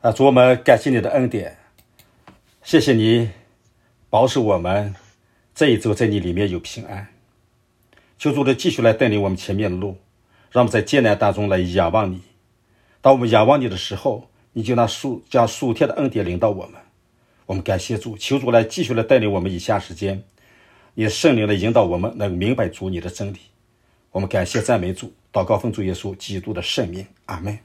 主，我们感谢你的恩典，谢谢你保守我们这一周在你里面有平安。求主的继续来带领我们前面的路，让我们在艰难当中来仰望你。当我们仰望你的时候，你就将属天的恩典领到我们。我们感谢主，求主来继续来带领我们以下时间，以圣灵来引导我们能明白主你的真理。我们感谢赞美主，祷告奉主耶稣基督的圣名，阿们。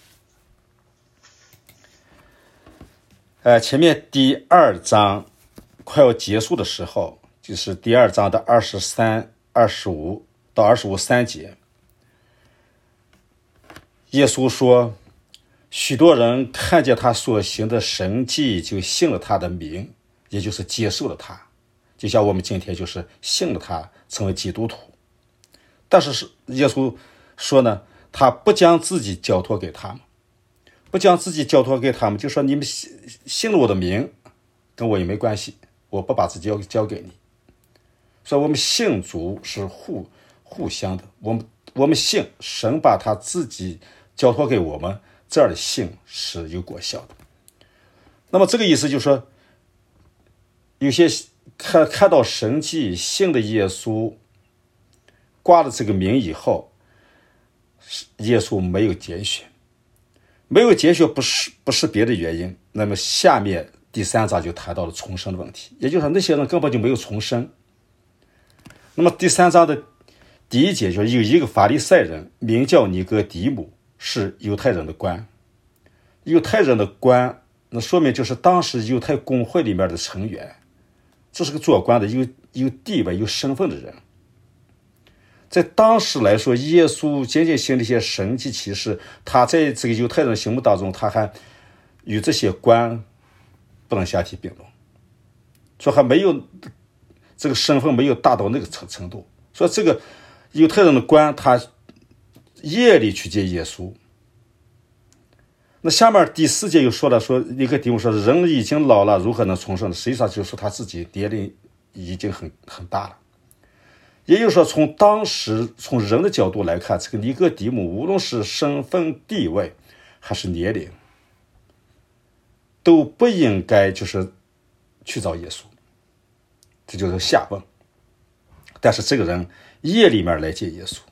前面第2章快要结束的时候，就是第2章的23、25到25、3节，耶稣说，许多人看见他所行的神迹，就信了他的名，也就是接受了他，就像我们今天就是信了他，成为基督徒。但是耶稣说呢，他不将自己交托给他们，就说你们信了我的名，跟我也没关系，我不把自己交给你。所以我们信主是互相的，我们信神把他自己交托给我们，这样的信是有果效的。那么这个意思就是说，有些看到神迹信的耶稣挂了这个名以后，耶稣没有拣选，不是别的原因。那么下面第3章就谈到了重生的问题，也就是说那些人根本就没有重生。那么第3章的第1节就是有一个法利赛人名叫尼哥底母，是犹太人的官。那说明就是当时犹太公会里面的成员，这是个做官的有地位有身份的人。在当时来说，耶稣仅仅行了一些神迹奇事，他在这个犹太人心目当中，他还与这些官不能相提并论，说还没有这个身份没有达到那个程度。所以这个犹太人的官他夜里去见耶稣。那下面第4节又说了，说尼哥底母说，人已经老了，如何能重生呢？实际上就是说他自己年龄已经很大了。也就是说，从人的角度来看，这个尼哥底母无论是身份地位还是年龄，都不应该就是去找耶稣，这就是下问。但是这个人夜里面来见耶稣，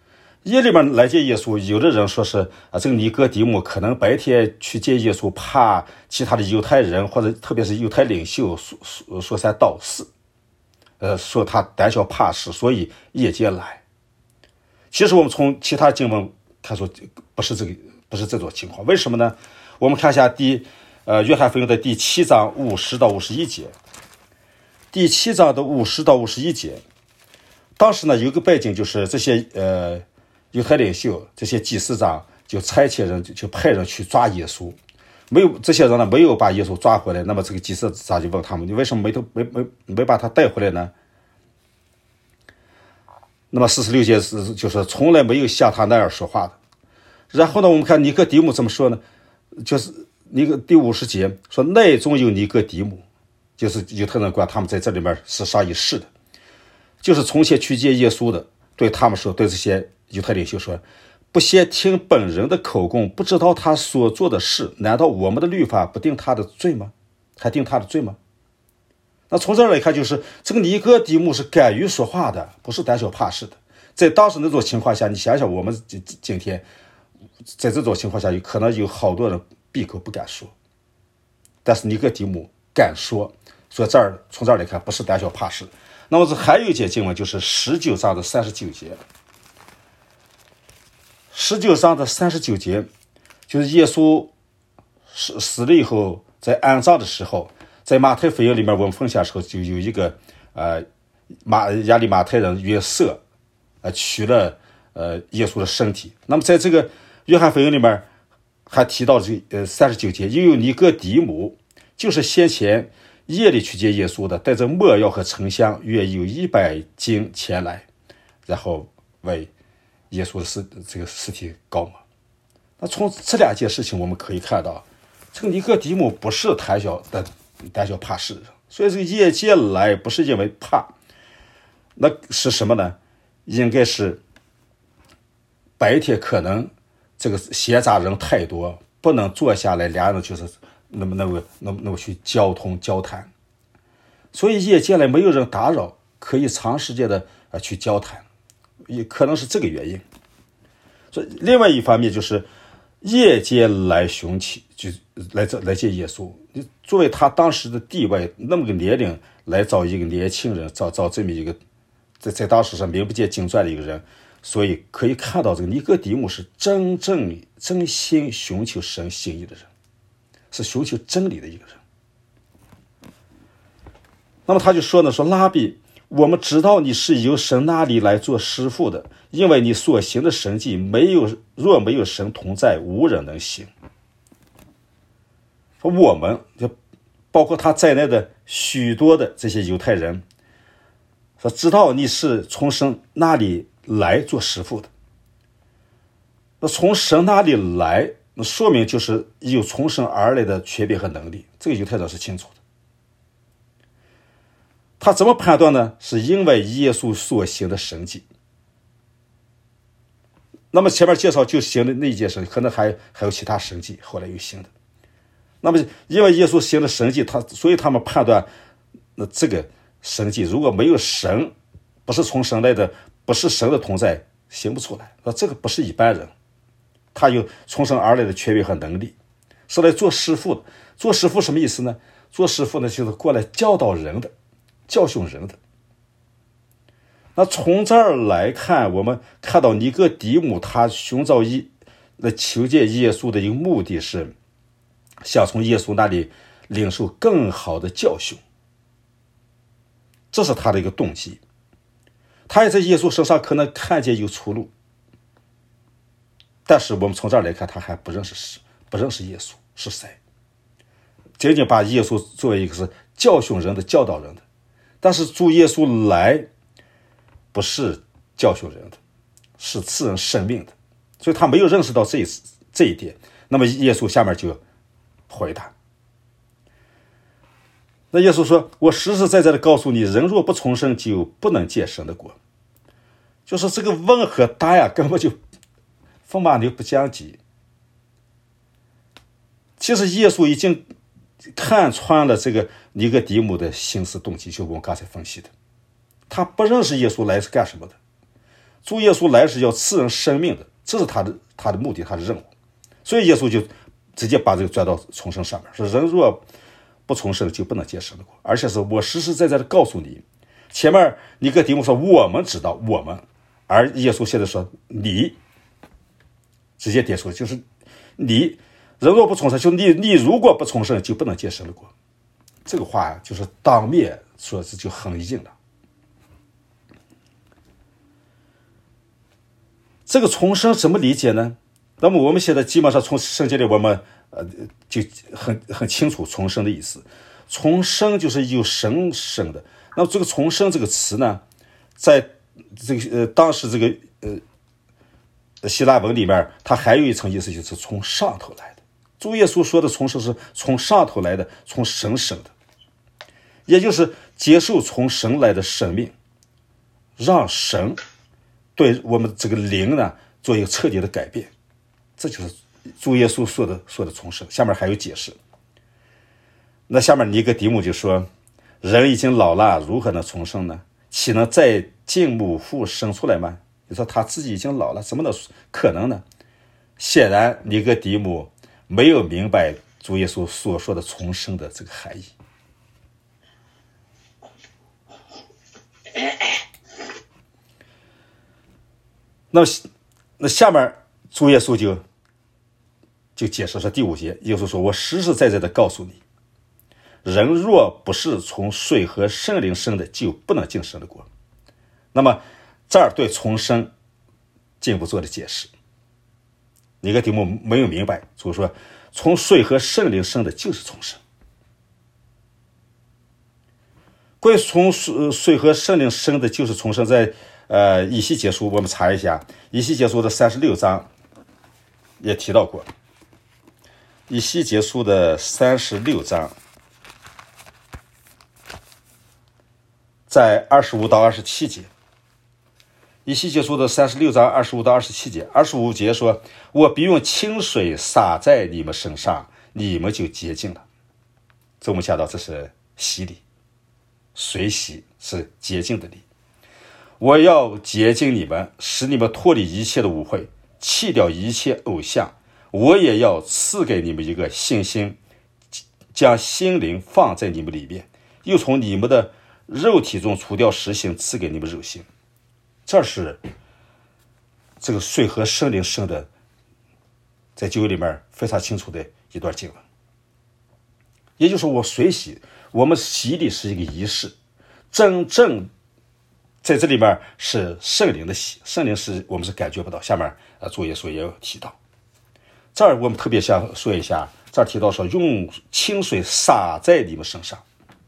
有的人说是这个尼哥底母可能白天去见耶稣，怕其他的犹太人或者特别是犹太领袖说三道四，说他胆小怕事，所以夜间来。其实我们从其他经文看说不是这种情况。为什么呢？我们看一下约翰福音的第7章50到51节。第7章的50到51节，当时呢有个背景，就是这些犹太领袖这些祭司长就差遣人就派人去抓耶稣，这些人呢没有把耶稣抓回来。那么这个祭司长就问他们，你为什么没把他带回来呢？那么46节就是从来没有像他那样说话的。然后呢，我们看尼哥底母怎么说呢？就是第50节说，内中有尼哥底母，就是犹太人官，他们在这里面是商议事的，就是从前去见耶稣的，对他们说，对这些犹太领袖说，不先听本人的口供，不知道他所做的事，难道我们的律法不定他的罪吗？还定他的罪吗？那从这儿来看，就是这个尼哥底母是敢于说话的，不是胆小怕事的。在当时那种情况下，你想想我们今天在这种情况下，可能有好多人闭口不敢说，但是尼哥底母敢说，所以从这儿来看不是胆小怕事。那么还有一节经文，就是19章的39节。19章的39节就是耶稣死了以后，在安葬的时候，在马太福音里面我们分享的时候，就有一个亚利马太人约瑟取了耶稣的身体。那么在这个约翰福音里面还提到39节，又有尼哥底母，就是先前夜里去见耶稣的，带着没药和沉香，约有100斤前来，然后为耶稣的这个尸体膏抹。那从这2件事情我们可以看到，这个尼哥底母不是胆小怕事的，所以这个夜间来不是因为怕，那是什么呢？应该是白天可能这个闲杂人太多， 不能坐下来，俩人就是那么去交通交谈。所以夜间来没有人打扰，可以长时间的去交谈，也可能是这个原因。所以另外一方面就是夜间来寻求，就来见耶稣。作为他当时的地位，那么个年龄来找一个年轻人，找这么一个在当时上名不见经传的一个人，所以可以看到这个尼哥底母是真心寻求神心意的人，是寻求真理的一个人。那么他就说呢，说拉比，我们知道你是由神那里来做师傅的，因为你所行的神迹若没有神同在，无人能行。说我们就包括他在内的许多的这些犹太人，说知道你是从神那里来做师傅的。那从神那里来，那说明就是有从神而来的权柄和能力，这个犹太人是清楚的。他怎么判断呢？是因为耶稣所行的神迹。那么前面介绍就行的那一件事，可能还有其他神迹后来又行的。那么因为耶稣行的神迹，所以他们判断，那这个神迹如果没有神，不是从神来的，不是神的同在，行不出来。那这个不是一般人，他有从神而来的权柄和能力，是来做师傅的。做师傅什么意思呢？做师傅呢，就是过来教导人的，教训人的。那从这儿来看，我们看到尼哥底母他寻找求见耶稣的一个目的是想从耶稣那里领受更好的教训，这是他的一个动机。他也在耶稣身上可能看见有出路，但是我们从这儿来看，他还不认识耶稣是谁，仅仅把耶稣作为一个是教训人的、教导人的。但是主耶稣来不是教训人的，是赐人生命的，所以他没有认识到这一点。那么耶稣下面就回答，那耶稣说，我实实在在的告诉你，人若不重生，就不能见神的国。就是这个问和答呀，根本就风马牛不相及。其实耶稣已经看穿了这个尼哥底母的心思动机，就是我们刚才分析的。他不认识耶稣来是干什么的，主耶稣来是要赐人生命的，这是他的目的，他的任务。所以耶稣就直接把这个转到重生上面，说人若不重生，就不能见神的国。而且是我实实在在的告诉你，前面尼哥底母说我们知道，我们，而耶稣现在说你，直接点出就是你，人若不重生，就你如果不重生，就不能见神的国。这个话呀，就是当面说，这就很硬了。这个重生怎么理解呢？那么我们现在基本上从圣经里我们就很清楚重生的意思。重生就是由神生的。那么这个重生这个词呢，在这个当时这个希腊文里面，它还有一层意思，就是从上头来的。主耶稣说的重生是从上头来的，从神生的，也就是接受从神来的生命，让神对我们这个灵呢做一个彻底的改变。这就是主耶稣说的重生。下面还有解释。那下面尼哥底母就说，人已经老了，如何能重生呢？岂能再进母腹生出来吗？就说他自己已经老了，怎么能可能呢？显然尼哥底母没有明白主耶稣所说的重生的这个含义。那下面主耶稣就解释说，第5节，耶稣说，我实实在在的告诉你，人若不是从水和圣灵生的，就不能进神的国。那么这儿对重生进一步做了解释。尼哥底母没有明白，就是说从水和圣灵生的就是重生。关于从水和圣灵生的就是重生，在以西结书我们查一下，以西结书的36章也提到过。以西结书的36章在25到27节， 以西结书的36章25到27节，25节说：“我必用清水洒在你们身上，你们就洁净了。”这我们想到这是洗礼，水洗是洁净的礼。我要洁净你们，使你们脱离一切的污秽，弃掉一切偶像。我也要赐给你们一个信心，将心灵放在你们里面，又从你们的肉体中除掉实性，赐给你们肉性。这是这个水和圣灵生的，在旧约里面非常清楚的一段经文。也就是说，我水洗，我们洗礼是一个仪式，真正在这里面是圣灵的洗，圣灵是我们是感觉不到。下面主耶稣也有提到，这儿我们特别想说一下，这儿提到说用清水洒在你们身上。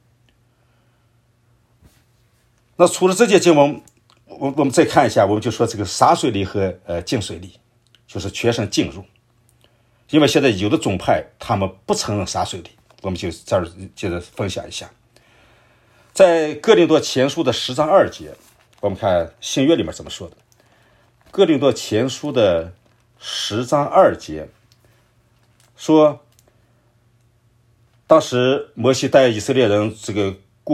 那除了这节经文，我们再看一下，我们就说这个洒水礼和浸水礼，就是全身浸入。因为现在有的宗派他们不承认洒水礼，我们就这儿接着分享一下。在哥林多前书的10章2节，我们看新约里面怎么说的。哥林多前书的10章2节说，当时摩西带以色列人这个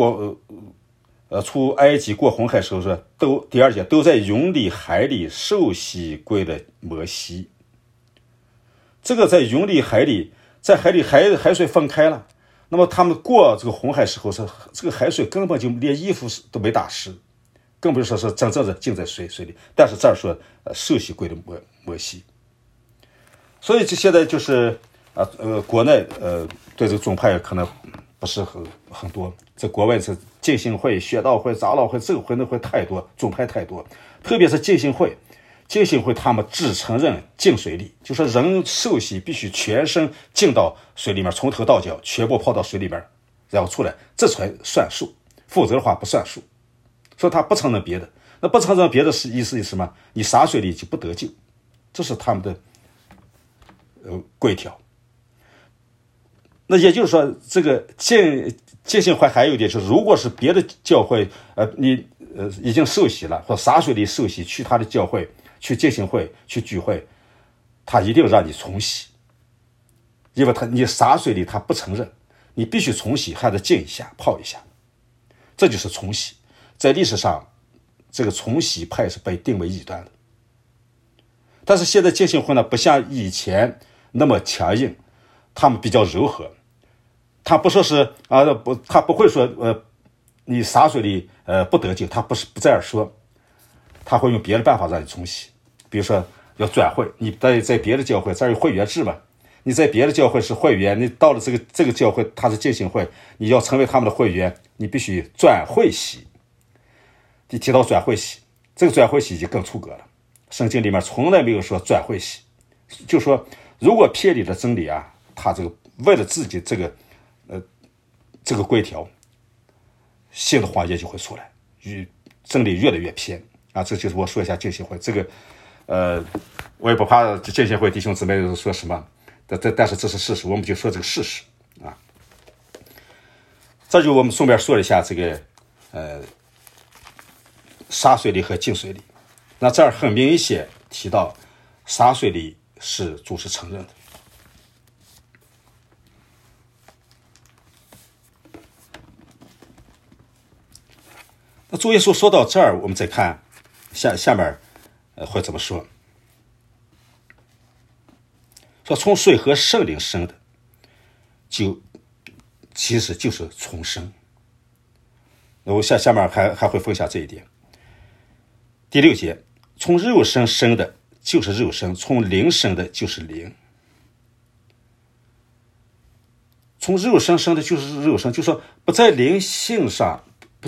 出埃及过红海时候说，第2节都在涌里海里受洗归了摩西。这个在涌里海里，在海里海水分开了，那么他们过这个红海时候，是这个海水根本就连衣服都没打湿，更不是说是真正的浸在水里。但是这儿说受洗归了摩西。所以这现在就是国内对这个宗派可能不是很多，在国外是浸信会、学道会、长老会，这个会那会太多，宗派太多。特别是浸信会他们只承认浸水礼，就说人受洗必须全身浸到水里面，从头到脚全部泡到水里面，然后出来，这才算数，否则的话不算数。所以他不承认别的，那不承认别的是意思是什么？你洒水里就不得救，这是他们的规条。那也就是说，这个浸信会还有一点就是，如果是别的教会，你已经受洗了，或洒水里受洗，去他的教会、去浸信会、去聚会，他一定让你重洗，因为你洒水里他不承认，你必须重洗，还得浸一下、泡一下，这就是重洗。在历史上，这个重洗派是被定为异端的。但是现在浸信会呢，不像以前那么强硬，他们比较柔和。他不说是他不会说你洒水里不得救，他不这样说，他会用别的办法让你重洗。比如说要转会，你在别的教会，这儿有会员制嘛，你在别的教会是会员，你到了这个教会，他是浸信会，你要成为他们的会员，你必须转会洗。你提到转会洗，这个转会洗就更出格了，圣经里面从来没有说转会洗，就说如果偏离了真理啊，他这个为了自己这个规条，新的谎言就会出来，真理越来越偏啊！这就是我说一下浸信会这个，我也不怕浸信会弟兄姊妹说什么，但是这是事实，我们就说这个事实啊。这就我们顺便说一下这个洒水礼和浸水礼。那这儿很明显提到洒水礼是主是承认的。那主耶稣说到这儿，我们再看下面会怎么说。说从水和圣灵生的，其实就是重生。我下面还会分享这一点。第6节，从肉身生的就是肉身，从灵生的就是灵。从肉身生的就是肉身，就是说不在灵性上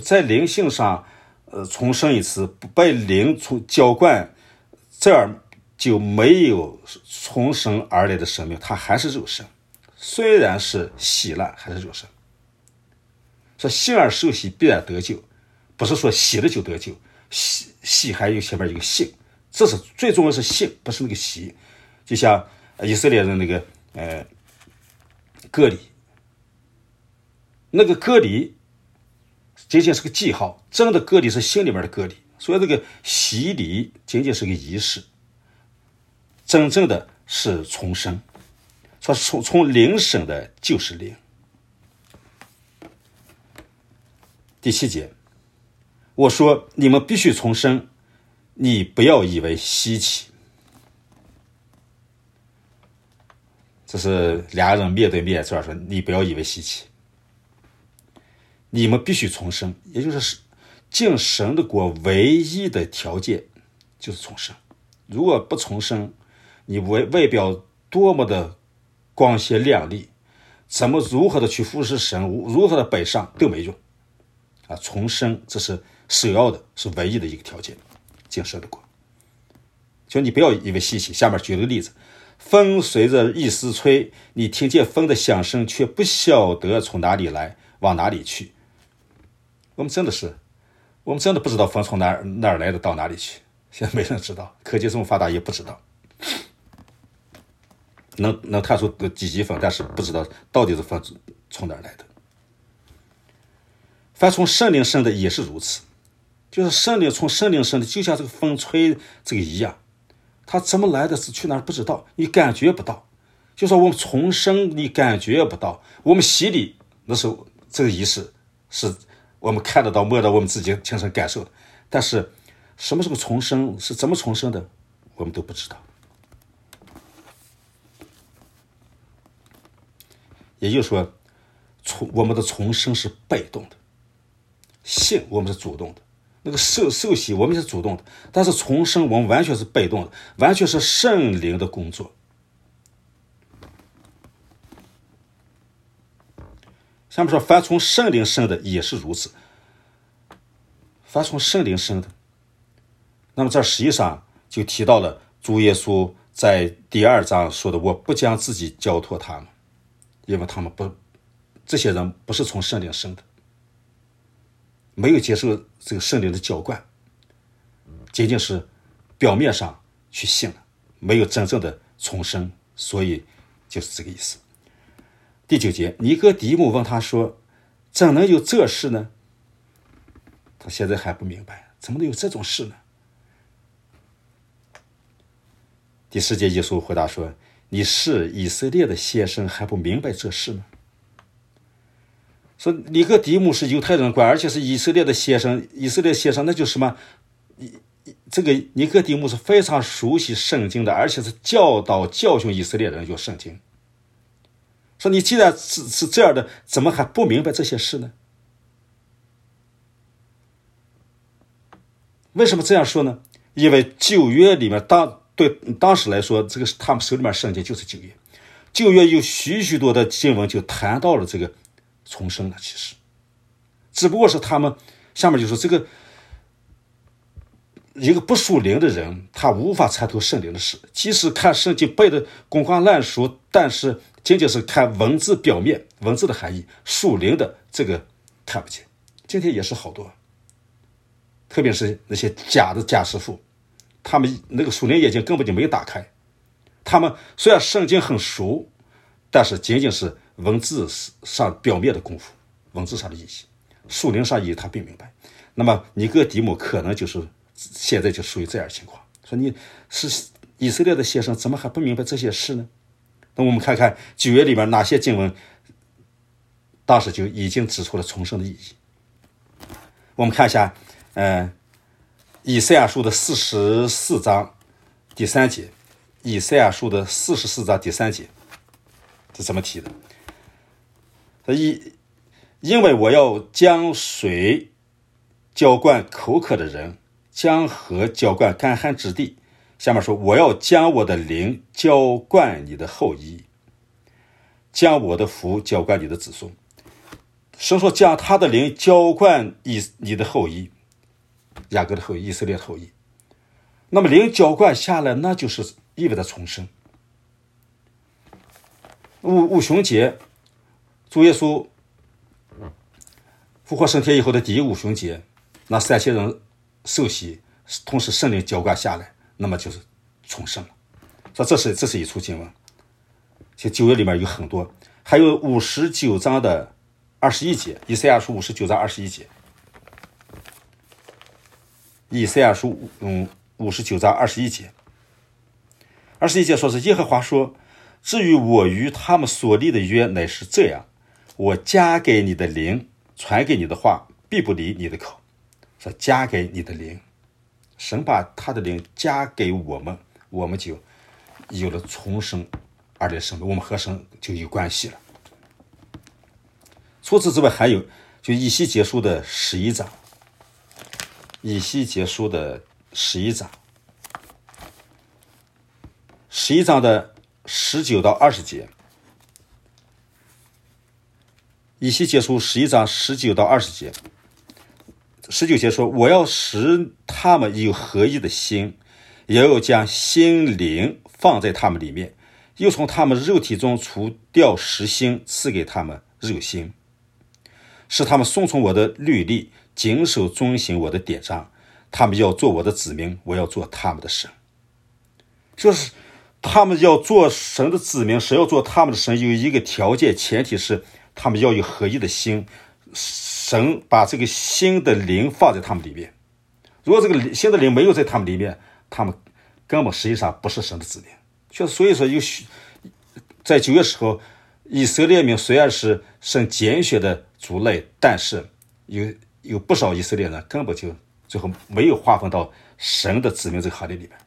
重生一次，不被灵浇灌，这样就没有重生而来的生命，它还是肉身，虽然是洗了还是肉身。说信而受洗必然得救，不是说洗了就得救，洗还有前面一个信，这是最重要是信，不是那个洗。就像以色列人那个割礼，那个割礼仅仅是个记号，真的割礼是心里面的割礼， 所以这个洗礼仅仅是个仪式，真正的是重生。说从灵生的就是灵。第7节，我说你们必须重生，你不要以为稀奇。这是俩人面对面这样说，你不要以为稀奇。你们必须重生，也就是进神的国唯一的条件就是重生。如果不重生，你外表多么的光鲜亮丽，如何的去服侍神，如何的摆上都没用啊！重生这是首要的，是唯一的一个条件，进神的国。就你不要以为稀奇。下面举了个例子，风随着意思吹，你听见风的响声，却不晓得从哪里来，往哪里去。我们真的不知道风从哪儿来的，到哪里去。现在没人知道，科技这么发达也不知道。能探出几级风，但是不知道到底是风从哪儿来的。凡从圣灵生的也是如此，就是从圣灵生的，就像这个风吹这个一样，它怎么来的，是去哪儿不知道，你感觉不到。就说我们重生，你感觉不到；我们洗礼，那是这个仪式，是我们看得到、摸到，我们自己亲身感受的。但是什么时候重生，是怎么重生的，我们都不知道。也就是说，我们的重生是被动的，信我们是主动的，那个受洗我们是主动的，但是重生我们完全是被动的，完全是圣灵的工作。下面说，凡从圣灵生的也是如此。凡从圣灵生的，那么这实际上就提到了主耶稣在第2章说的，我不将自己交托他们，因为他们这些人不是从圣灵生的，没有接受这个圣灵的浇灌，仅仅是表面上去信了，没有真正的重生，所以就是这个意思。第9节，尼哥底母问他说，怎能有这事呢？他现在还不明白，怎么能有这种事呢？第10节，耶稣回答说，你是以色列的先生，还不明白这事吗？说尼哥底母是犹太人官，而且是以色列的先生。以色列先生那就是什么？这个尼哥底母是非常熟悉圣经的，而且是教训以色列人用圣经。说你既然是这样的，怎么还不明白这些事呢？为什么这样说呢？因为旧约里面对当时来说，这个他们手里面圣经就是旧约，旧约有许许多的经文就谈到了这个重生了。其实只不过是他们下面就说，这个一个不属灵的人，他无法参透圣灵的事，即使看圣经背的滚瓜烂熟，但是仅仅是看文字表面，文字的含义，属灵的这个看不见。今天也是好多，特别是那些假师傅，他们那个属灵眼睛根本就没有打开。他们虽然圣经很熟，但是仅仅是文字上表面的功夫，文字上的意义，属灵上意义他并明白。那么尼哥底母可能就是现在就属于这样的情况，说你是以色列的先生，怎么还不明白这些事呢？那我们看看旧约里面哪些经文当时就已经指出了重生的意义。我们看一下以赛亚书的44章第3节，以赛亚书的44章第3节是怎么提的？因为我要将水浇灌口渴的人，将河浇灌干旱之地。下面说，我要将我的灵浇灌你的后裔，将我的福浇灌你的子孙。神说将他的灵浇灌你的后裔，雅各的后裔，以色列的后裔。那么灵浇灌下来，那就是意味着重生。五旬节，主耶稣复活升天以后的第一五旬节，那3000人受洗，同时圣灵浇灌下来，那么就是重生了。说这是一处经文，其实旧约里面有很多，还有59章的21节，以赛亚书59章21节。 以赛亚书59章21节，21节说是耶和华说，至于我与他们所立的约乃是这样，我加给你的灵，传给你的话，必不离你的口。说加给你的灵，神把他的灵加给我们，我们就有了重生而来的生命，我们和神就有关系了。除此之外，还有就以西结书的11章，以西结书的11章，11章的19到20节，以西结书11章19到20节，19节说，我要使他们有合一的心，也要将心灵放在他们里面，又从他们肉体中除掉实心，赐给他们肉心，使他们顺从我的律例，谨守遵行我的典章。他们要做我的子民，我要做他们的神。就是他们要做神的子民，神要做他们的神，有一个条件，前提是他们要有合一的心，神把这个新的灵放在他们里面。如果这个新的灵没有在他们里面，他们根本实际上不是神的子民。所以说在旧约时候，以色列民虽然是神拣选的族类，但是有不少以色列人根本就最后没有划分到神的子民这个行列里面。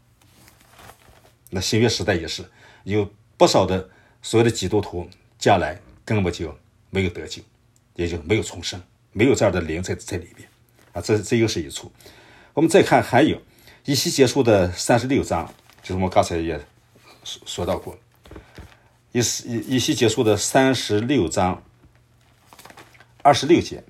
那新约时代也是有不少的所谓的基督徒将来根本就没有得救，也就没有重生，没有这样的灵在里面啊，这又是一处。我们再看还有以西结书的36章，就是我们刚才也说到过，以西结书的36章26节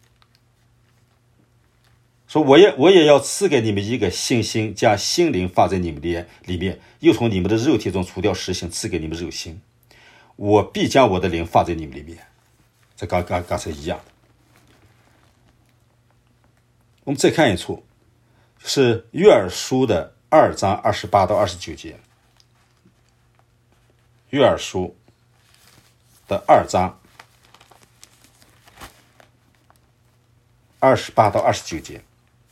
说，我也要赐给你们一个信心，将心灵放在你们里面，又从你们的肉体中除掉实心，赐给你们肉心。我必将我的灵放在你们里面。这刚才一样。我们再看一处，是约珥书的2章28到29节。约珥书的2章28到29节。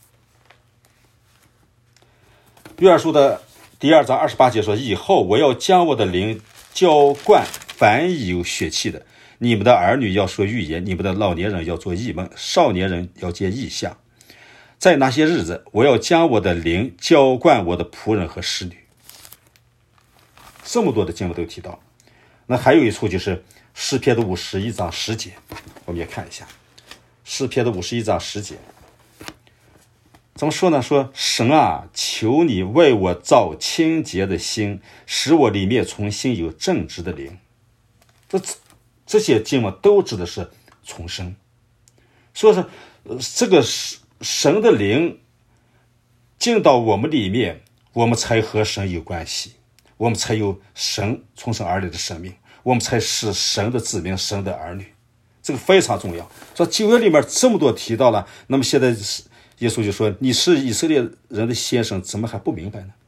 约珥书的第2章28节说，以后我要将我的灵浇灌凡有血气的，你们的儿女要说预言，你们的老年人要做异梦，少年人要见异象。在那些日子，我要将我的灵浇灌我的仆人和使女。这么多的经文都提到。那还有一处就是诗篇的51章10节，我们也看一下诗篇的51章10节怎么说呢？说神啊，求你为我造清洁的心，使我里面重新有正直的灵。这些经文都指的是重生。所以说这个神的灵进到我们里面，我们才和神有关系，我们才有神从生而来的生命，我们才是神的子民，神的儿女。这个非常重要。说旧约里面这么多提到了，那么现在耶稣就说，你是以色列人的先生，怎么还不明白呢？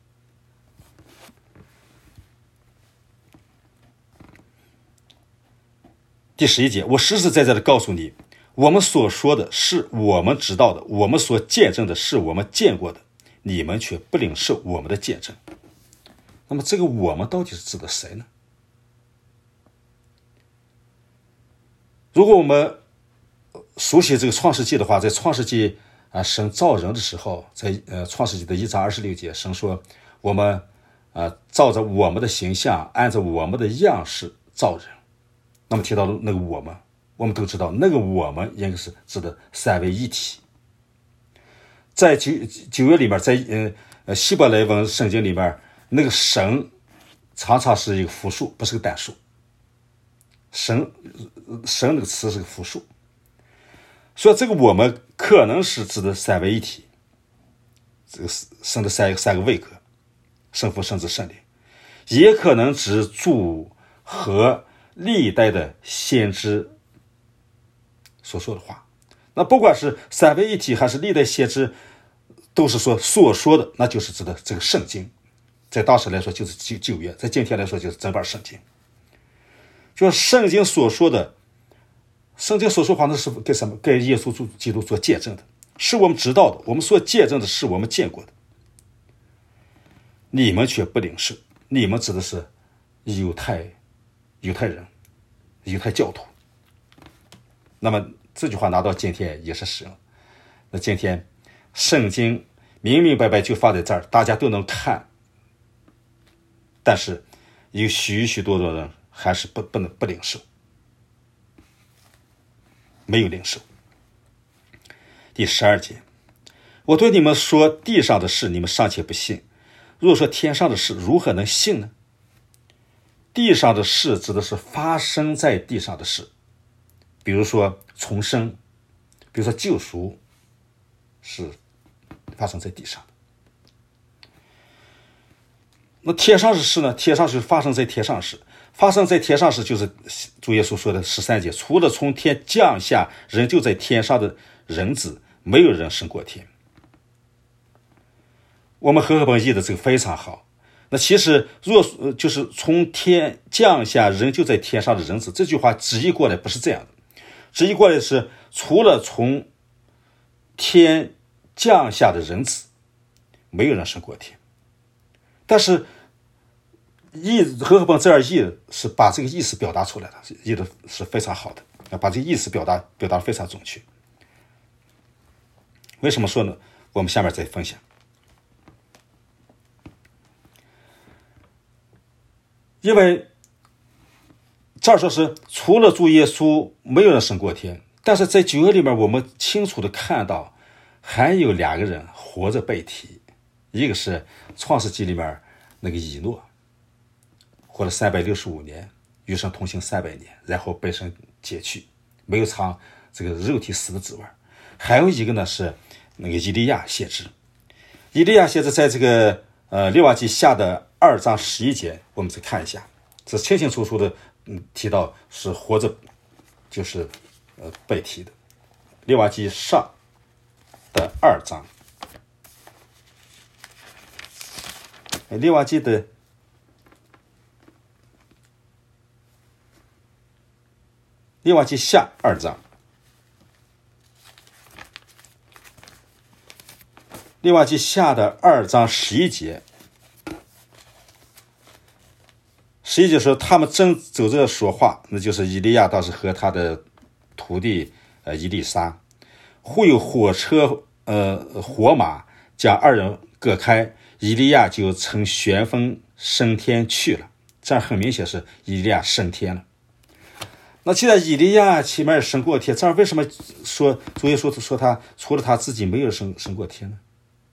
第11节，我实实在在的告诉你，我们所说的是我们知道的，我们所见证的是我们见过的，你们却不领受我们的见证。那么这个我们到底是指的谁呢？如果我们熟悉这个创世纪的话，在创世纪神造人的时候，在创世纪的1章26节，神说我们照着我们的形象，按照我们的样式造人。那么提到那个我们，我们都知道那个我们应该是指的三位一体。在旧约里面，在希伯来文圣经里面，那个神常常是一个复数，不是个单数。神那个词是个复数，所以这个我们可能是指的三位一体，这个神的三个位格，圣父、圣子、圣灵，也可能指主和历代的先知所说的话。那不管是三位一体还是历代先知，都是说所说的，那就是指的这个圣经。在当时来说就是旧约，在今天来说就是整本圣经。就是圣经所说的，圣经所说话那是给什么？给耶稣基督做见证的。 是我们知道的，我们所见证的是我们见过的，你们却不领受。你们指的是犹太人、犹太教徒。那么这句话拿到今天也是使用。那今天圣经明明白白就放在这儿，大家都能看，但是有许许多多人还是不领受，没有领受。第12节，我对你们说地上的事，你们尚且不信，如果说天上的事，如何能信呢？地上的事指的是发生在地上的事，比如说重生，比如说救赎，是发生在地上的。那天上的事呢？天上是发生在天上事，发生在天上事就是主耶稣说的13节，除了从天降下人就在天上的人子，没有人升过天。我们和合本译的这个非常好。那其实就是从天降下人就在天上的人子，这句话直译过来不是这样的，直译过来是除了从天降下的人子，没有人升过天。但是和合本这样译是把这个意思表达出来的，译的是非常好的，把这个意思表达得非常准确。为什么说呢？我们下面再分享。因为这儿说是除了主耶稣没有人升过天，但是在旧约里面我们清楚的看到还有2个人活着被提，一个是创世纪里面那个以诺，活了365年，与神同行300年，然后被神解去，没有尝这个肉体死的滋味。还有一个呢是那个以利亚先知。以利亚先知在这个列王记下的2章11节，我们再看一下，这清清楚楚的提到是活着，就是被提的。列王记上的2章，列王记的列王记下2章，列王记下的2章11节。11节说他们正走着说话，那就是以利亚当时和他的徒弟以利沙，忽有火车火马将2人隔开，以利亚就乘旋风升天去了。这样很明显是以利亚升天了。那既然以利亚起码升过天，这样为什么说主耶稣说他除了他自己没有升过天呢？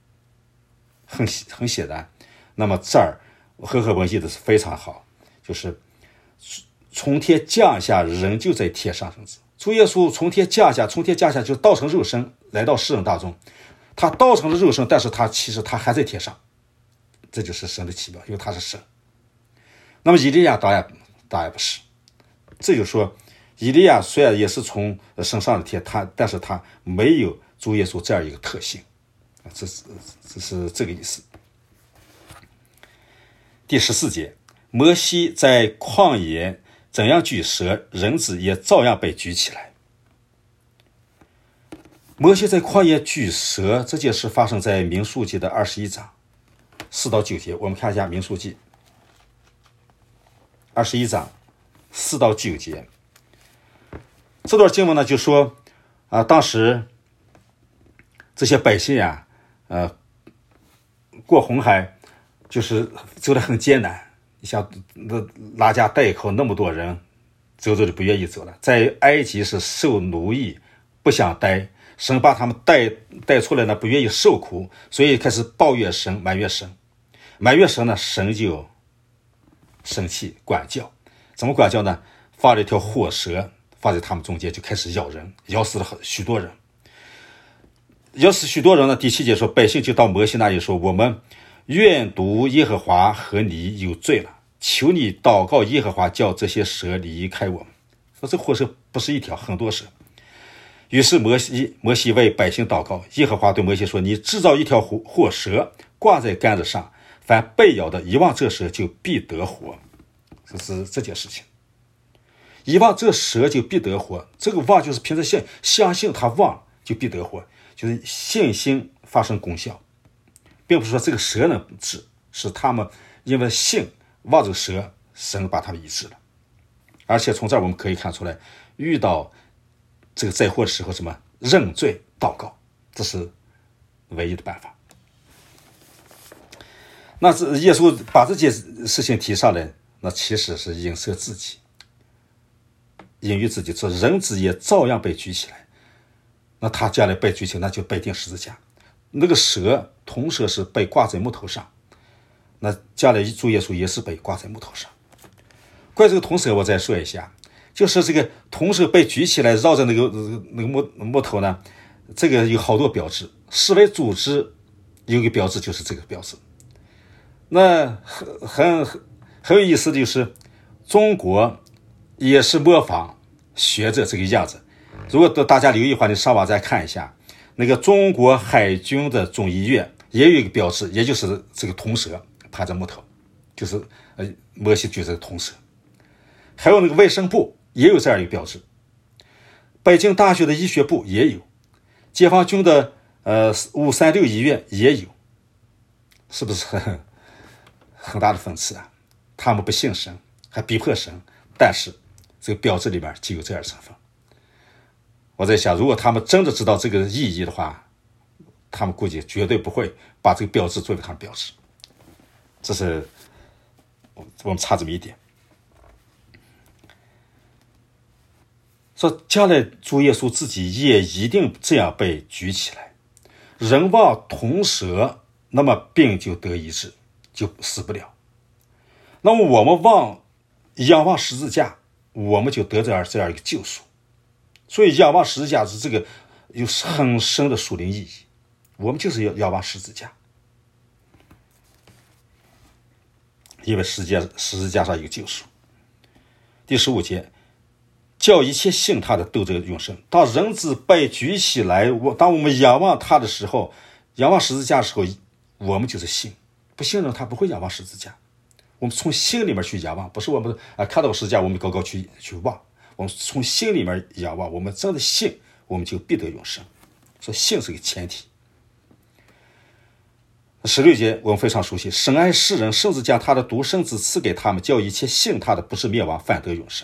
很显然，那么这儿和合本译的是非常好，就是从天降下人就在天上生子。主耶稣从天降下就道成肉身来到世人大众，他道成了肉身，但是其实他还在天上，这就是神的奇妙，因为他是神。那么以利亚当然不是，这就说以利亚虽然也是从升上的天，但是他没有主耶稣这样一个特性，这是这个意思。第14节，摩西在旷野怎样举蛇，人子也照样被举起来。摩西在旷野举蛇这件事发生在民数记的21章4到9节，我们看一下民数记21章4到9节。这段经文呢就说当时这些百姓过红海就是走得很艰难，你像拉加带口那么多人，走就不愿意走了。在埃及是受奴役，不想待，神把他们带出来呢，不愿意受苦，所以开始抱怨神，埋怨神呢，神就生气管教。怎么管教呢？放了一条火蛇放在他们中间，就开始咬人，咬死了许多人。咬死许多人呢，第7节说，百姓就到摩西那里说，我们愿读耶和华和你有罪了，求你祷告耶和华，叫这些蛇离开我们。说这火蛇不是一条，很多蛇。于是摩西为百姓祷告，耶和华对摩西说，你制造一条火蛇挂在杆子上，凡被咬的一望这蛇就必得活。这是这件事情，一望这蛇就必得活。这个望就是凭着相信他望就必得活， 就是信心发生功效，并不是说这个蛇能治，是他们因为信望这个蛇，神把他们医治了。而且从这儿我们可以看出来，遇到这个灾祸的时候，什么认罪祷告，这是唯一的办法。那是耶稣把这件事情提上来，那其实是影射自己，隐喻自己，说人子也照样被举起来。那他将来被举起来，那就被钉十字架。那个蛇，铜蛇是被挂在木头上，那将来主耶稣也是被挂在木头上。关于这个铜蛇，我再说一下，就是这个铜蛇被举起来，绕着那个木头呢，这个有好多标志。世卫组织有一个标志，就是这个标志。那很有意思的就是，中国也是模仿学着这个样子。如果大家留意的话，你上网再看一下，那个中国海军的总医院也有一个标志，也就是这个铜蛇趴着木头，就是摩西举这个铜蛇。还有那个卫生部也有这样一个标志，北京大学的医学部也有，解放军的536医院也有，是不是很大的讽刺啊？他们不信神，还逼迫神，但是这个标志里面就有这样的成分。我在想，如果他们真的知道这个意义的话，他们估计绝对不会把这个标志作为他们标志。这是我们差这么一点。说将来主耶稣自己也一定这样被举起来，人望铜蛇，那么病就得医治，就死不了。那么我们仰望十字架，我们就得这样一个救赎。所以仰望十字架是这个有很深的属灵意义，我们就是要仰望十字架，因为十字架上有救赎。第15节，叫一切信他的都得永生。当人子被举起来，当我们仰望他的时候，仰望十字架的时候，我们就是信。不信人他不会仰望十字架。我们从心里面去仰望，不是我们看到十字架我们高高去望，我们从心里面仰望，我们真的信，我们就必得永生。所以信是个前提。16节我们非常熟悉，神爱世人，甚至将他的独生子赐给他们，叫一切信他的不至灭亡，反得永生。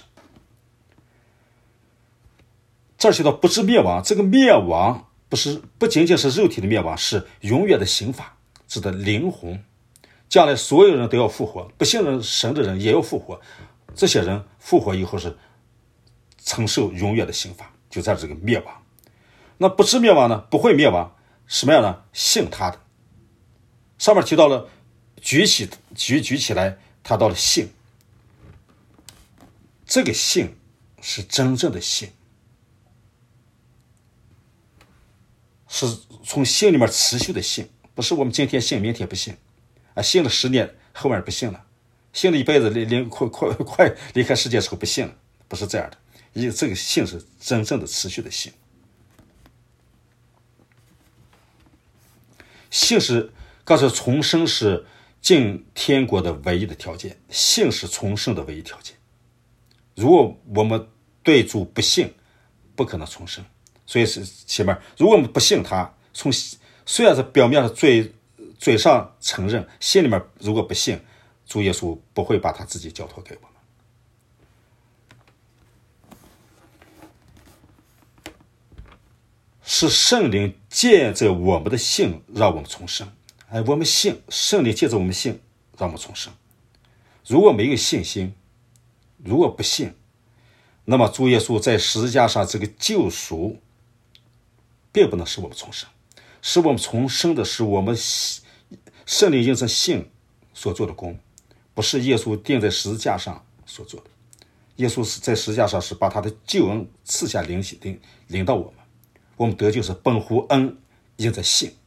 这儿提到不至灭亡，这个灭亡不仅仅是肉体的灭亡，是永远的刑罚，指的灵魂。将来所有人都要复活，不信神的人也要复活，这些人复活以后是承受永远的刑罚，就在这个灭亡。那不至灭亡呢？不会灭亡，什么样呢？信他的。上面提到了举起来，他到了信，这个信是真正的信，是从心里面持续的信，不是我们今天信明天不信信了10年后面不信了，信了一辈子快离开世界的时候不信了，不是这样的。这个信是真正的持续的信。信是告诉重生是进天国的唯一的条件，信是重生的唯一条件。如果我们对主不信，不可能重生。所以是前面，如果我们不信他，虽然是表面上嘴上承认，心里面如果不信，主耶稣不会把他自己交托给我们。是圣灵借着我们的信让我们重生。我们信，圣灵借着我们信让我们重生。如果没有信心，如果不信，那么主耶稣在十字架上这个救赎并不能使我们重生。使我们重生的是我们圣灵因着信所做的功，不是耶稣钉在十字架上所做的。耶稣在十字架上是把他的救恩赐下领到我们，我们得救是本乎恩，因着信。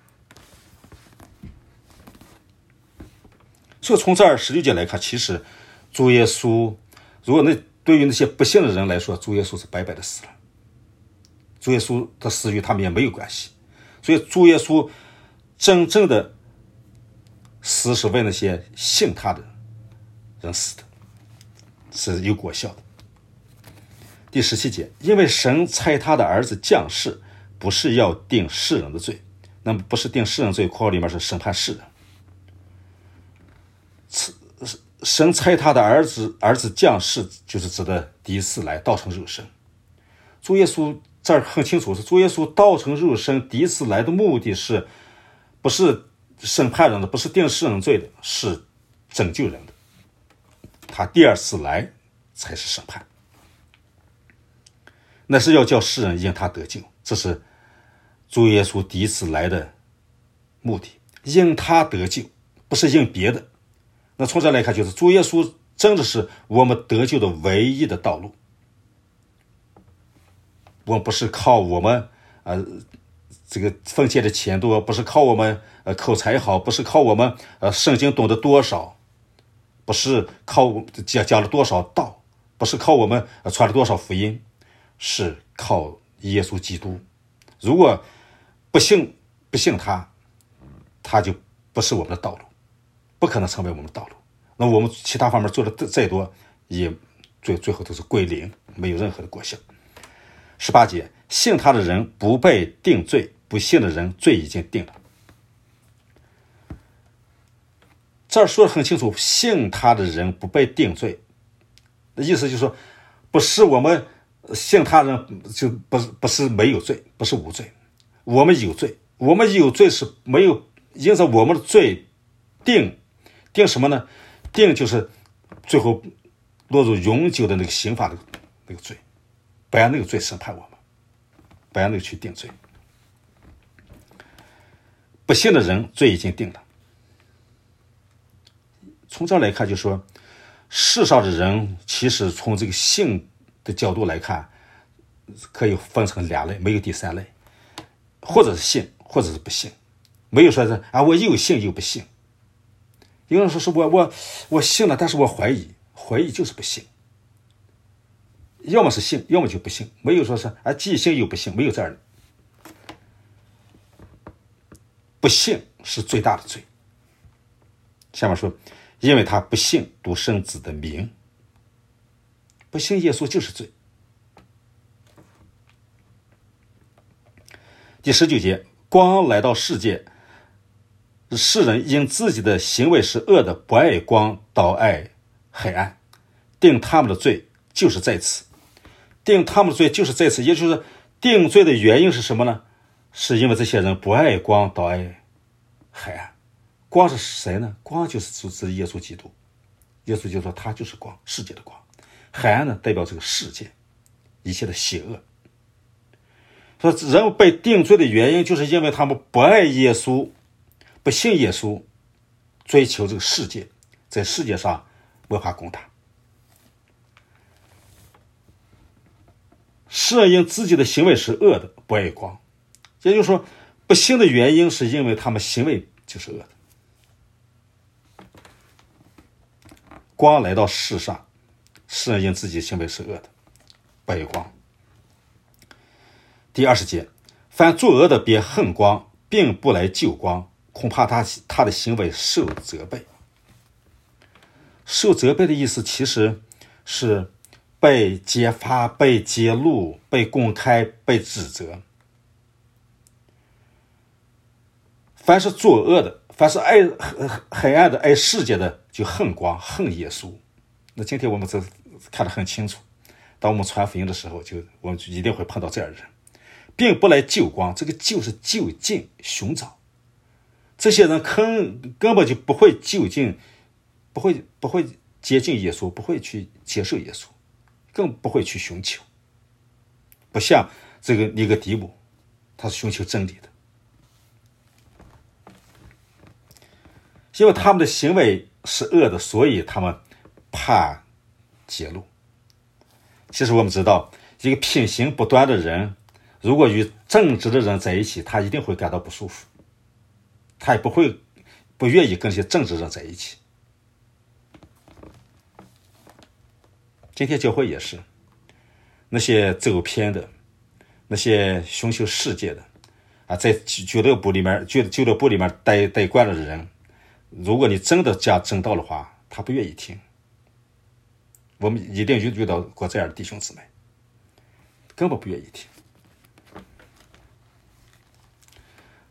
所以从这16节来看，其实主耶稣，如果对于那些不信的人来说，主耶稣是白白的死了，主耶稣的死与他们也没有关系。所以主耶稣真正的死是为那些信他的人死的，是有果效的。第17节，因为神差他的儿子降世， 不是要定世人的罪。那么不是定世人罪，括号里面是审判世人。神差他的儿子降世，就是指的第一次来道成肉身。主耶稣这儿很清楚，是主耶稣道成肉身第一次来的目的是不是审判人的，不是定世人罪的，是拯救人的。他第二次来才是审判，那是要叫世人因他得救。这是主耶稣第一次来的目的，因他得救，不是因别的。那从这来看，就是主耶稣真的是我们得救的唯一的道路。我们不是靠我们这个奉献的钱多，不是靠我们口才好，不是靠我们圣经懂得多少，不是靠讲了多少道，不是靠我们传了多少福音，是靠耶稣基督。如果不信他，他就不是我们的道路，不可能成为我们的道路。那我们其他方面做的再多，也最后都是归零，没有任何的果效。18节，信他的人不被定罪，不信的人罪已经定了。这儿说的很清楚，信他的人不被定罪，的意思就是说，不是我们信他人就不是没有罪，不是无罪，我们有罪，我们有罪是没有，因此我们的罪定什么呢？定就是最后落入永久的那个刑罚的那个罪，不按那个罪审判我们，不按那个去定罪。不信的人罪已经定了。从这来看，就说世上的人其实从这个信的角度来看，可以分成两类，没有第三类，或者是信，或者是不信，没有说是我又信又不信。有人说是我信了，但是我怀疑就是不信，要么是信，要么就不信，没有说是既信又不信，没有这样的。不信是最大的罪。下面说，因为他不信独生子的名，不信耶稣就是罪。第19节，光来到世界，世人因自己的行为是恶的，不爱光，倒爱黑暗，定他们的罪就是在此。定他们的罪就是在此，也就是定罪的原因是什么呢？是因为这些人不爱光，倒爱黑暗。光是谁呢？光就是耶稣基督。耶稣就说他就是光，世界的光。黑暗呢，代表这个世界一切的邪恶。说人被定罪的原因，就是因为他们不爱耶稣，不信耶稣，追求这个世界，在世界上文化攻打。世人因自己的行为是恶的，不爱光。也就是说，不信的原因是因为他们行为就是恶的。光来到世上，世人因自己行为是恶的，不爱光。第20节，凡作恶的别恨光，并不来救光，恐怕他的行为受责备。受责备的意思其实是被揭发、被揭露、被公开、被指责。凡是作恶的，凡是爱黑暗的、爱世界的，就恨光、恨耶稣。那今天我们这看得很清楚，当我们传福音的时候，我们就一定会碰到这样的人，并不来救光。这个救是就近寻找，这些人根本就不会就近，不会接近耶稣，不会去接受耶稣，更不会去寻求。不像这个尼哥底母，他是寻求真理的。因为他们的行为是恶的，所以他们怕揭露。其实我们知道，一个品行不端的人，如果与正直的人在一起，他一定会感到不舒服，他也不愿意跟这些正直人在一起。今天教会也是，那些走偏的，那些寻求世界的在俱乐部里面待惯了的人，如果你真的讲正道的话，他不愿意听。我们一定遇到过这样的弟兄姊妹，根本不愿意听。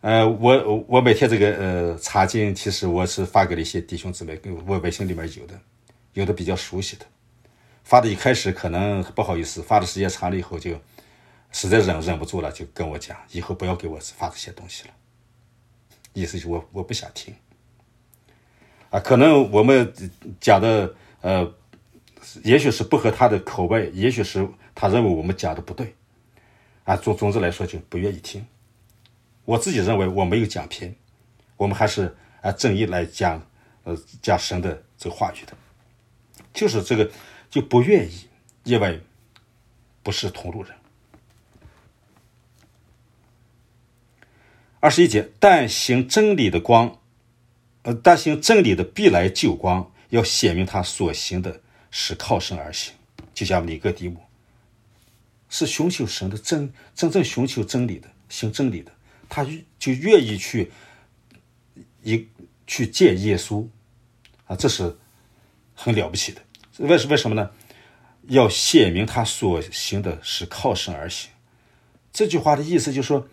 我每天这个查经，其实我是发给了一些弟兄姊妹，我微信里面有的比较熟悉的，发的一开始可能不好意思，发的时间长了以后就实在忍不住了，就跟我讲，以后不要给我发这些东西了，意思是我不想听可能我们讲的也许是不合他的口味，也许是他认为我们讲的不对总之来说就不愿意听。我自己认为我没有讲偏，我们还是正义来讲神的这个话语的，就是这个就不愿意，因为不是同路人。21节，但行真理的光，但行真理的必来救光，要显明他所行的是靠神而行，就像尼哥底母是寻求神的真正寻求真理的，行真理的，他就愿意去见耶稣这是很了不起的。为什么呢？要显明他所行的是靠神而行。这句话的意思就是说，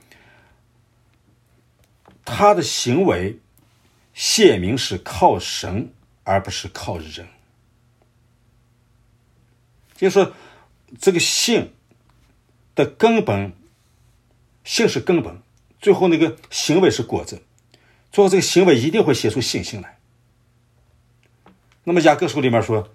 他的行为显明是靠神而不是靠人。就是说这个信的根本，信是根本，最后那个行为是果子，最后这个行为一定会写出信心来。那么雅各书里面说，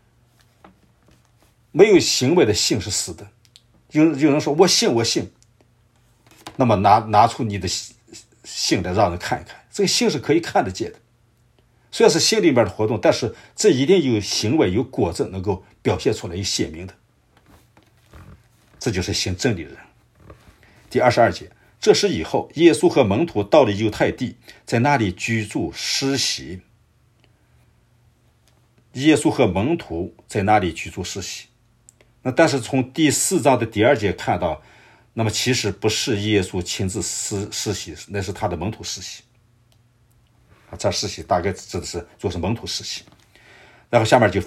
没有行为的信是死的。有人说我信，那么拿出你的信来让人看一看，这个信是可以看得见的，虽然是心里面的活动，但是这一定有行为有果子能够表现出来，有显明的，这就是行真理的人。第22节，这时以后，耶稣和门徒到了犹太地，在那里居住施洗。耶稣和门徒在那里居住施洗。但是从第4章的第2节看到，那么其实不是耶稣亲自施洗，那是他的门徒施洗。这施洗大概指的是就是门徒施洗。然后下面就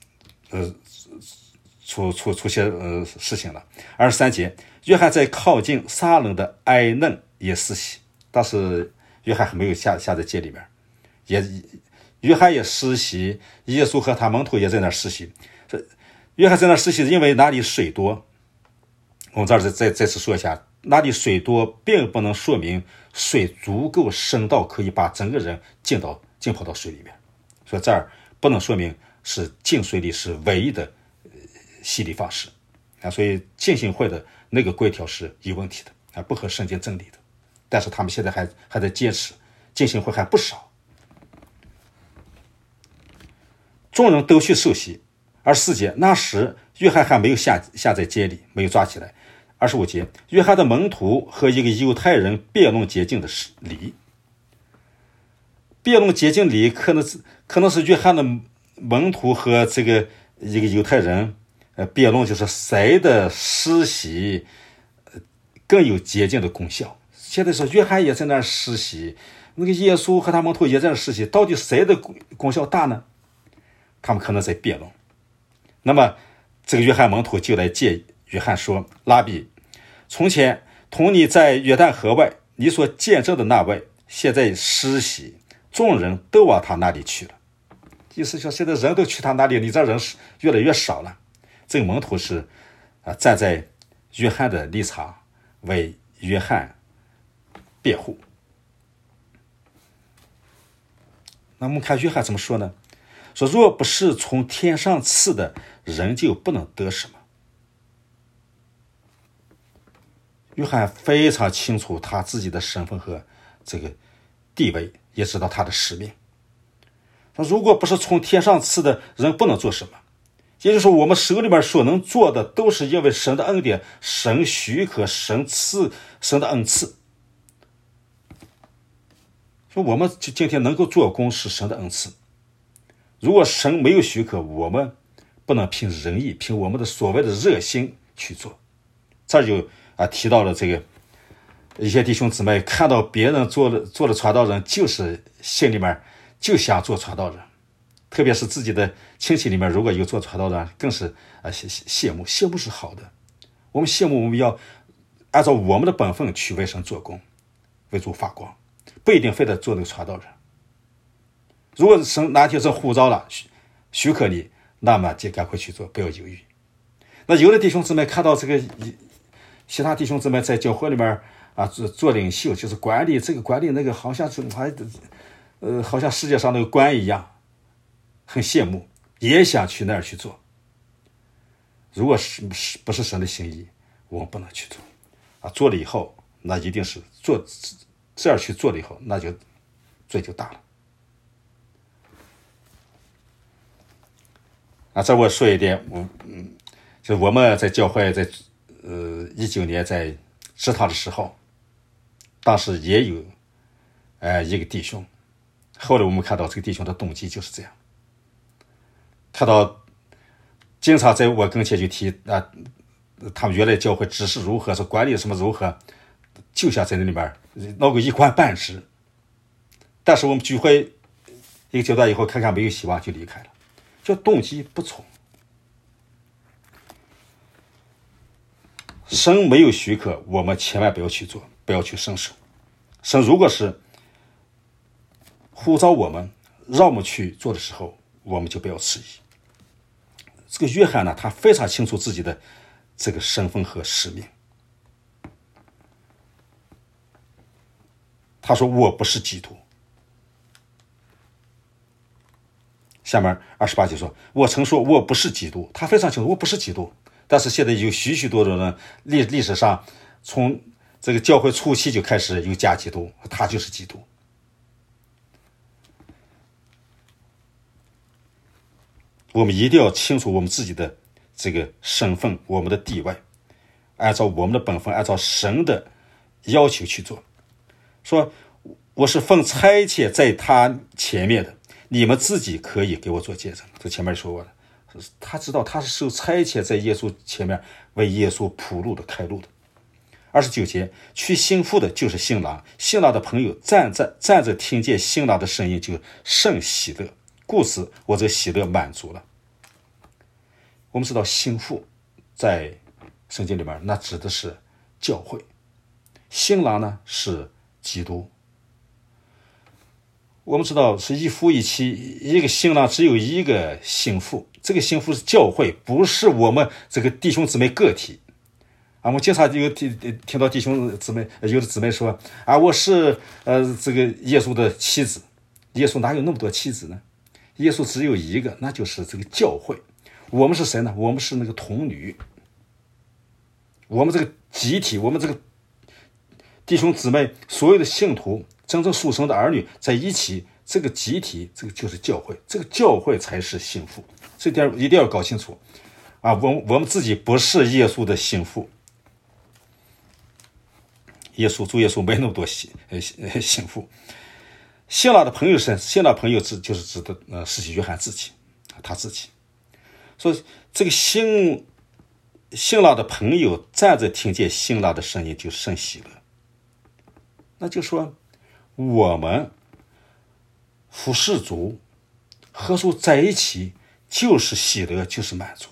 出些事情了。23节，约翰在靠近撒冷的埃嫩也施洗，但是约翰还没有下在街里面，约翰也施洗，耶稣和他门徒也在那施洗。约翰在那施洗，因为哪里水多，我们这儿再次说一下，哪里水多并不能说明水足够深到可以把整个人浸泡到水里面，所以这儿不能说明是浸水里是唯一的洗礼方式所以浸信会的那个规条是有问题的不合圣经真理的。但是他们现在还在坚持，浸信会还不少。众人都去受洗。24节，那时约翰还没有下在监里，没有抓起来。25节，约翰的门徒和一个犹太人辩论洁净的礼。辩论洁净礼可能是约翰的门徒和这个一个犹太人辩论，就是谁的施洗更有洁净的功效。现在说约翰也在那儿施洗，那个耶稣和他门徒也在那儿施洗，到底谁的功效大呢？他们可能在辩论。那么这个约翰门徒就来见约翰说，拉比，从前同你在约旦河外你所见证的那位现在施洗，众人都往他那里去了。意思说现在人都去他那里，你这人越来越少了。这个门徒是站在约翰的立场为约翰辩护。那我们看约翰怎么说呢？说若不是从天上赐的，人就不能得什么。约翰非常清楚他自己的身份和这个地位，也知道他的使命。说如果不是从天上赐的，人不能做什么。也就是说，我们手里面所能做的，都是因为神的恩典，神许可，神的恩赐。说我们今天能够做工是神的恩赐。如果神没有许可，我们不能凭仁义，凭我们的所谓的热心去做。这就提到了这个一些弟兄姊妹看到别人做了传道人，就是心里面就想做传道人，特别是自己的亲戚里面如果有做传道人，更是羡慕是好的。我们羡慕，我们要按照我们的本分去为神做工。 为主发光，不一定非得做那个传道人。如果神哪天是呼召了，许可你，那么就赶快去做，不要犹豫。那有的弟兄姊妹看到这个其他弟兄姊妹在教会里面做领袖，就是管理这个管理那个，好像好像世界上那个官一样，很羡慕，也想去那儿去做。如果不是神的心意，我们不能去做做了以后，那一定是这样去做了以后，那就罪就大了。这我说一点，就是我们在教会在19年在支堂的时候，当时也有一个弟兄，后来我们看到这个弟兄的动机就是这样，看到经常在我跟前就提他们原来教会指示如何，说管理什么如何，就想在那里面弄个一官半职。但是我们聚会一个阶段以后，看看没有希望就离开了，就动机不从。神没有许可，我们千万不要去做，不要去伸手。神如果是呼召我们让我们去做的时候，我们就不要迟疑。这个约翰呢，他非常清楚自己的这个身份和使命。他说我不是基督。下面28节说，我曾说我不是基督。他非常清楚我不是基督。但是现在有许多的人，历史上从这个教会初期就开始有假基督，他就是基督。我们一定要清楚我们自己的这个身份，我们的地位，按照我们的本分，按照神的要求去做。说我是奉差遣在他前面的，你们自己可以给我做见证。这前面说过了，他知道他是受差遣在耶稣前面为耶稣铺路的开路的。29节，去新妇的就是新郎，新郎的朋友站着听见新郎的声音就甚喜乐，故此我这喜乐满足了。我们知道新妇在圣经里面那指的是教会，新郎呢是基督。我们知道是一夫一妻，一个新郎只有一个新妇，这个新妇是教会，不是我们这个弟兄姊妹个体。我们经常有听到弟兄姊妹有的姊妹说我是这个耶稣的妻子。耶稣哪有那么多妻子呢？耶稣只有一个，那就是这个教会。我们是谁呢？我们是那个童女，我们这个集体，我们这个弟兄姊妹，所有的信徒，真正属神的儿女在一起，这个集体，这个就是教会，这个教会才是幸福。这点一定要搞清楚我们自己不是耶稣的幸福。主耶稣没那么多幸福。新郎的朋友是新郎朋友就是指的施洗约翰自己，他自己。所以这个新郎的朋友站着听见新郎的声音就甚喜乐。那就说我们服侍主和主在一起就是喜乐，就是满足。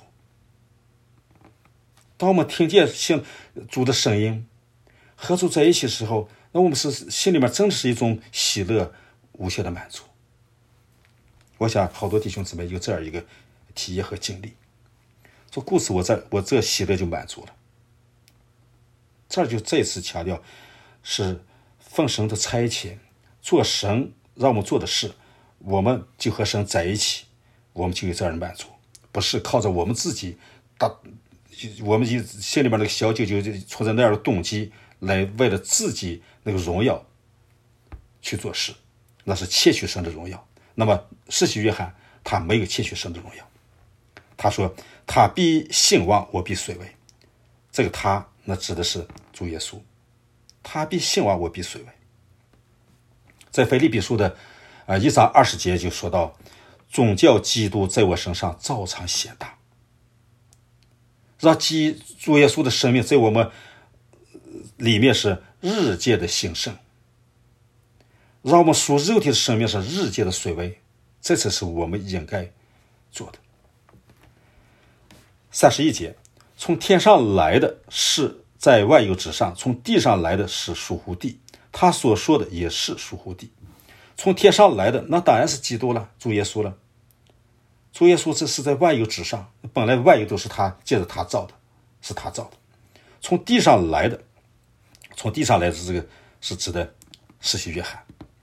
当我们听见主的声音和主在一起的时候，那我们是心里面真的是一种喜乐无限的满足。我想好多弟兄姊妹有这样一个体验和经历，说故此我这喜乐就满足了。这儿就再次强调是奉神的差遣，做神让我们做的事，我们就和神在一起，我们就有这样的满足，不是靠着我们自己我们心里面那个小九就存在那样的动机来为了自己那个荣耀去做事，那是窃取神的荣耀。那么施洗约翰他没有窃取神的荣耀，他说他必兴旺，我必衰微。这个他那指的是主耶稣，他必兴旺，我必衰微。在腓立比书的1章20节就说到，总叫基督在我身上照常显大，让主耶稣的生命在我们里面是日渐的兴盛，让我们属肉体的生命是日渐的衰微，这才是我们应该做的。31节，从天上来的是在万有之上，从地上来的是属乎地， 他所说的也是属乎地。从天上来的那当然是基督了，主耶稣了。主耶稣这是在万有之上，本来万有都是他借着他造的，是他造的。从地上来的这个是指的施洗约翰，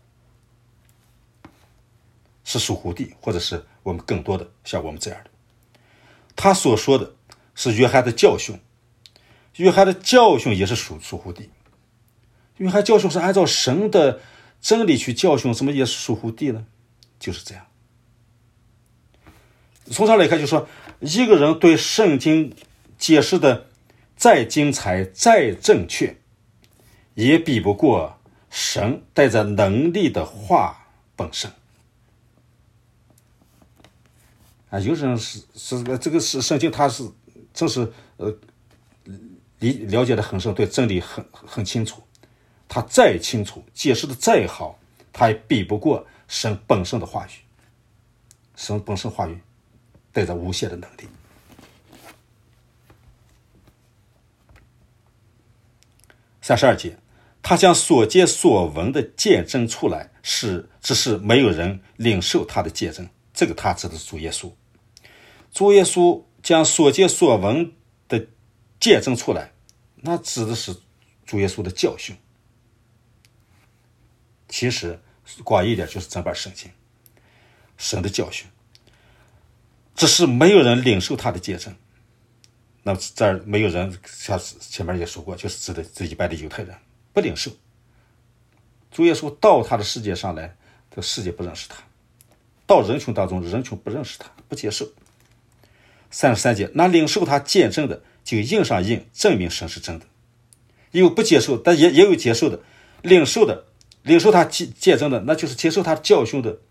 是属乎地，或者是我们更多的像我们这样的。他所说的是约翰的教训，约翰的教训也是属乎地。约翰教训是按照神的真理去教训，怎么也是属乎地呢？就是这样。从上来看，就说一个人对圣经解释的再精彩再正确，也比不过神带着能力的话本身。有人是这个是圣经，他是真是了解的很深，对真理很清楚。他再清楚，解释的再好，他也比不过神本身的话语。神本身话语带着无限的能力。32节，他将所见所闻的见证出来，只是没有人领受他的见证。这个他指的是主耶稣。主耶稣将所见所闻的见证出来，那指的是主耶稣的教训。其实广义一点就是整本圣经，神的教训，只是没有人领受他的见证。那么这儿没有人，像前面也说过，就是指的这一般的犹太人不领受。主耶稣到他的世界上来，这个世界不认识他，到人群当中，人群不认识他，不接受。33节，那领受他见证的就印上印，证明神是真的。有不接受，但也有接受的。领受他见证的，那就是接受他教训的，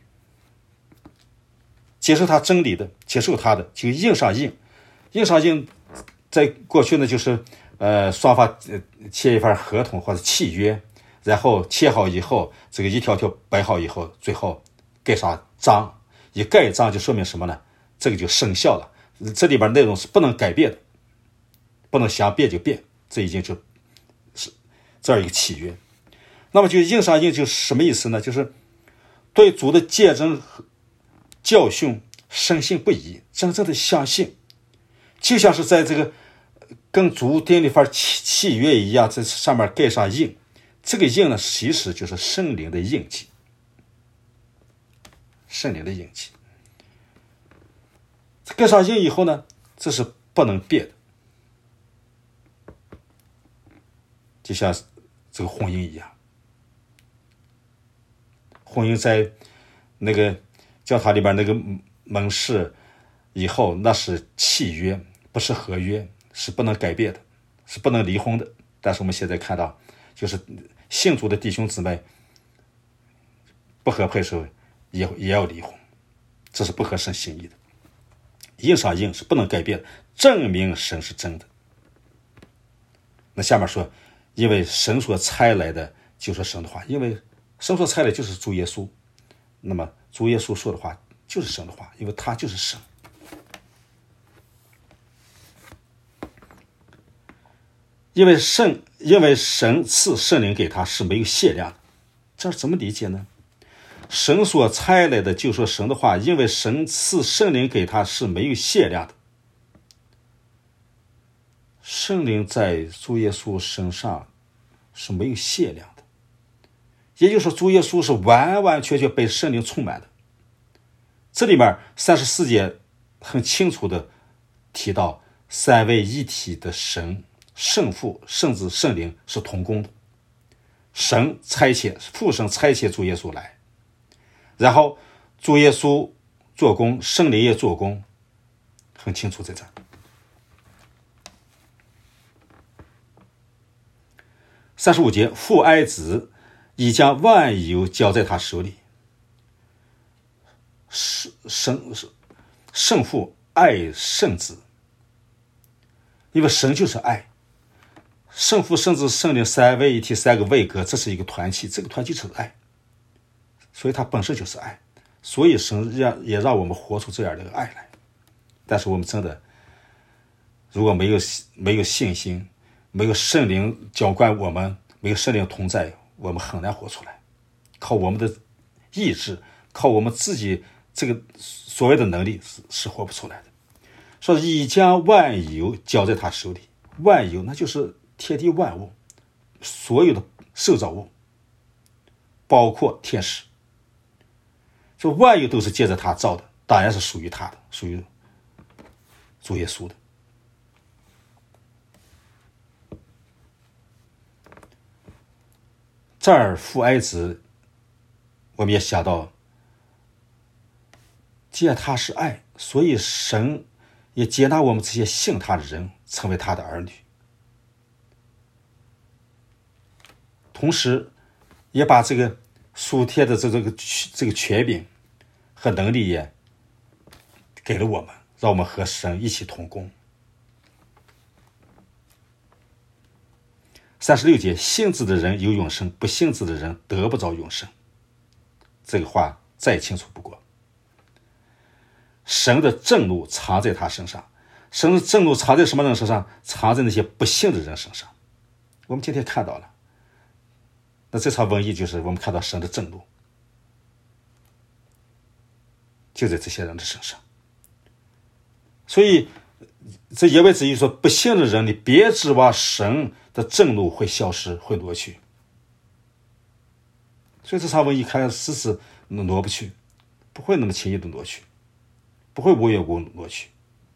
接受他真理的，接受他的就印上印。印上印在过去呢，就是双方签一份合同或者契约，然后签好以后，这个一条条摆好以后，最后盖上章。一盖章就说明什么呢？这个就生效了。这里边内容是不能改变的，不能想变就变，这已经就是这样一个契约。那么就印上印就是什么意思呢？就是对主的见证教训深信不疑，真正的相信，就像是在这个跟主订立份契约一样，在上面盖上印。这个印呢，其实就是圣灵的印记，圣灵的印记。盖上印以后呢，这是不能变的，就像这个婚姻一样。婚姻在那个教堂里边那个门市以后，那是契约，不是合约，是不能改变的，是不能离婚的。但是我们现在看到，就是信主的弟兄姊妹不合配时候也要离婚，这是不合神心意的。印上印是不能改变的，证明神是真的。那下面说，因为神所差来的就是神的话，因为神所差来就是主耶稣，那么主耶稣说的话就是神的话，因为他就是神。因为神赐圣灵给他是没有限量的，这怎么理解呢？神所差来的就说神的话，因为神赐圣灵给他是没有限量的。圣灵在主耶稣身上是没有限量的，也就是说主耶稣是完完全全被圣灵充满的。这里面34节很清楚的提到三位一体的神，圣父、圣子、圣灵是同工的。神差遣，父神差遣主耶稣来，然后主耶稣做工，圣灵也做工，很清楚在这儿。35节，父爱子，已将万有交在他手里。圣父爱圣子，因为神就是爱。圣父、圣子、圣灵三位一体，三个位格，这是一个团体，这个团体就是爱，所以它本身就是爱。所以神也让我们活出这样的爱来。但是我们真的如果没有信心，没有圣灵浇灌我们， 没有圣灵同在，我们很难活出来。靠我们的意志，靠我们自己这个所谓的能力是活不出来的。说已将万有交在他手里，万有那就是天地万物，所有的受造物，包括天使。说万有都是借着他造的，当然是属于他的，属于主耶稣的。这儿父爱子，我们也想到，既然他是爱，所以神也接纳我们这些信他的人成为他的儿女，同时也把这个属天的这个权柄和能力也给了我们，让我们和神一起同工。36节，信子的人有永生，不信子的人得不着永生。这个话再清楚不过。神的震怒藏在他身上，神的震怒藏在什么人身上？藏在那些不信的人身上。我们今天看到了，那这场瘟疫就是我们看到神的震怒就在这些人的身上。所以这言外之意说，不信的人，你别指望神的震怒会消失，会挪去。所以这场瘟疫开始是挪不去，不会那么轻易的挪去，不会无缘无故挪去。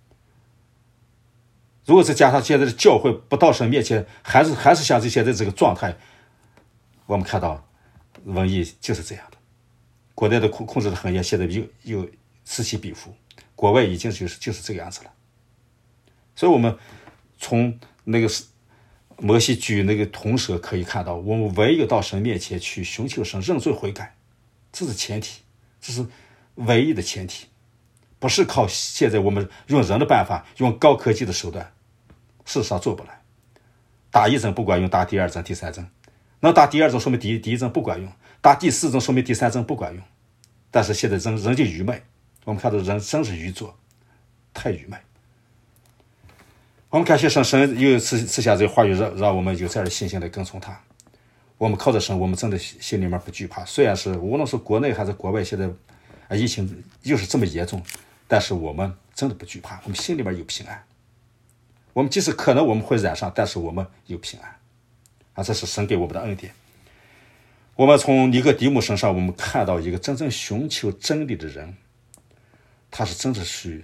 如果再加上现在的教会不到神面前，还是像现在这个状态，我们看到瘟疫就是这样的。国内的控制的很严，现在又此起彼伏，国外已经就是这个样子了。所以我们从那个摩西举那个铜蛇可以看到，我们唯有到神面前去寻求神，认罪悔改，这是前提，这是唯一的前提，不是靠现在我们用人的办法，用高科技的手段，事实上做不来。打一针不管用，打第二针第三针，能打第二针说明第一针不管用，打第四针说明第三针不管用。但是现在人就愚昧，我们看到人真是愚拙，太愚昧。我们感谢神又赐下这个话语，让我们有这样的信心来跟从他。我们靠着神，我们真的心里面不惧怕。虽然是无论是国内还是国外，现在疫情又是这么严重，但是我们真的不惧怕，我们心里面有平安。我们即使可能我们会染上，但是我们有平安，这是神给我们的恩典。我们从尼哥底母身上，我们看到一个真正寻求真理的人，他是真的是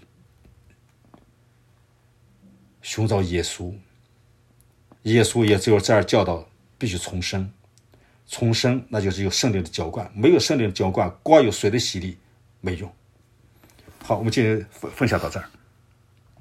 寻找耶稣，耶稣也只有这样教导，必须重生。重生那就是有圣灵的浇灌，没有圣灵的浇灌，光有水的洗礼没用。好，我们今天分享到这儿。